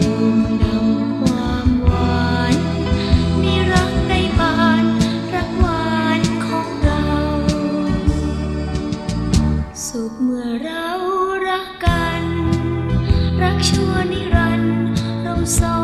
ดื่มด่ำความหวานมีรักได้บานรักหวานของเราสุขเมื่อเรารักกันรักชั่วนิรันดร์เราสอง